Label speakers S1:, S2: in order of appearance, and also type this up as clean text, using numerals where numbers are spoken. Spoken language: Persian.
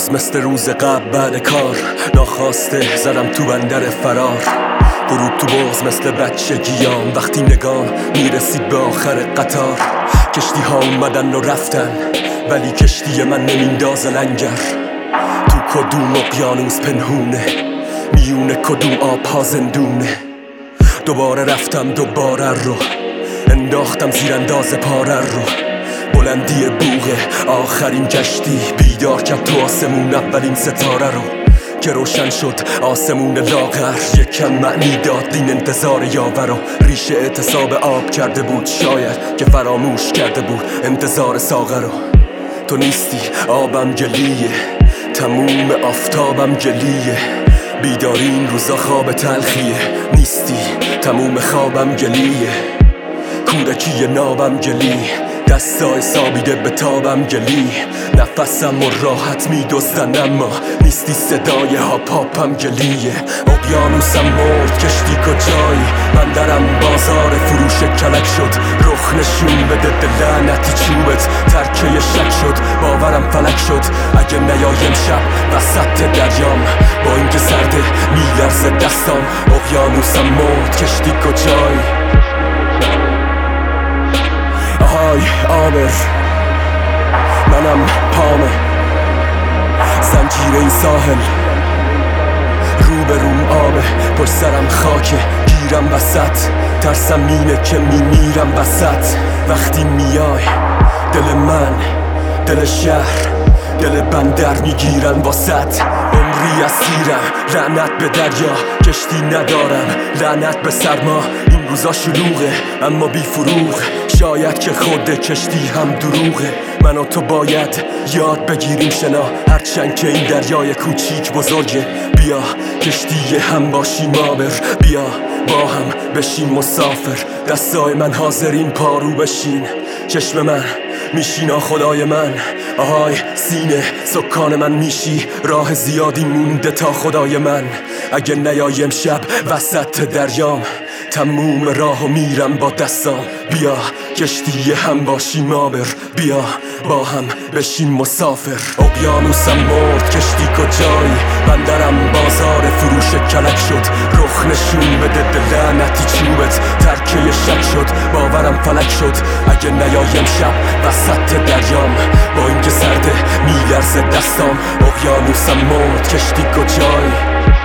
S1: باز مثل روز قبل بعد کار ناخواسته زدم تو بندر فرار. غروب تو بغض مثل بچگیام وقتی نگام میرسید به آخر قطار. کشتی ها اومدن و رفتن ولی کشتی من نمیندازه لنگر. تو کدوم اقیانوس پنهونه میونه کدوم آب ها زندونه. دوباره رفتم دوباره رو انداختم زیر انداز پاره رو. بلندی بوغ آخرین کشتی بیدار کرد تو آسمون اولین ستاره رو که روشن شد آسمون لاغر. یکم معنی داد این انتظار یاور رو. ریشه اعتصاب آب کرده بود شاید که فراموش کرده بود انتظار ساغر رو. تو نیستی آبم گلیه تموم آفتابم گلیه. بیداری این روزا خواب تلخیه نیستی تموم خوابم گلیه. کودکی نابم گلی دستای سابیده به تابم گلی. نفسم و راحت میدزدن اما نیستی صدای هاپاپم گلیه. اقیانوسم مرد کشتی کجایی بندرم بازار فروش کلک شد. رخ نشون بده لعنتی چوبت ترکه شک شد باورم فلک شد. اگه نیایم شب وسط دریام با اینکه سرده میلرزه دستام. اقیانوسم مرد کشتی کجایی آهای آبر منم پامه زنجیر این ساحل رو به روم آبه پشت سرم خاکه گیرم وسط ترسم اینه که میمیرم وسط. وقتی میای دل من دل شهر دل بندر میگیرن واسط. عمری اسیرم لعنت به دریا کشتی ندارم لعنت به سرما. این روزا شلوغه اما بی فروغ شاید که خود کشتی هم دروغه. من و تو باید یاد بگیریم شنا هرچند که این دریای کوچیک بزرگه. بیا کشتی هم باشیم آبر بیا با هم بشیم مسافر. دستای من حاضرین پارو بشین چشم من میشی خدای من. آهای سینه سکان من میشی راه زیادی مونده تا خدای من. اگه نیایم شب وسط دریام تموم راهو میرم با دستام. بیا کشتی هم باشیم آبر بیا با هم بشیم مسافر. اقیانوسم مرد کشتی کجایی بندرم بازار فروش کلک شد. رخ نشون بده لعنتی چوبت ترکه شک شد باورم فلک شد. اگه نیایم شب وسط دریام با اینکه سرده میلرزه دستام. اقیانوسم مرد کشتی کجایی